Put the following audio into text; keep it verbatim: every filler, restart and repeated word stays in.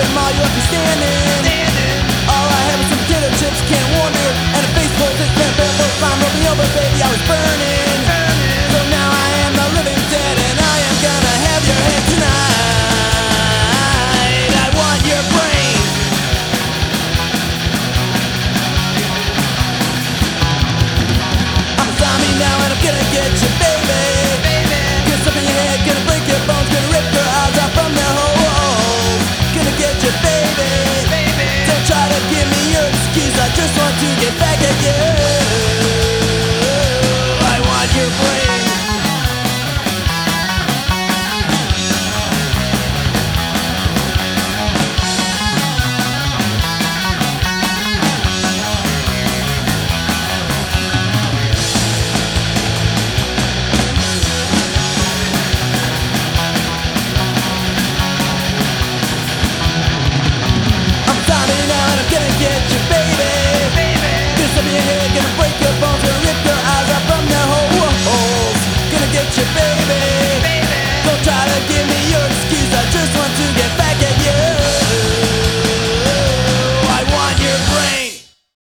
the mall, you left me standing. All I had was some potato chips, can't wonder. And a face full of this bad bad boy fine rolled me over, baby, I was burning. So now I am the living dead, and I am gonna have your head tonight. I want your brain. I'm a zombie now, and I'm gonna get you, baby. Get something in your head, gonna break your bones, gonna rip your eyes out from their holes. Gonna get you, baby. Don't try to give me your excuse, I just want to get back at you. I want your brain. Get you, baby. Gonna break your bones, gonna rip your eyes out from their holes. Gonna get you, baby.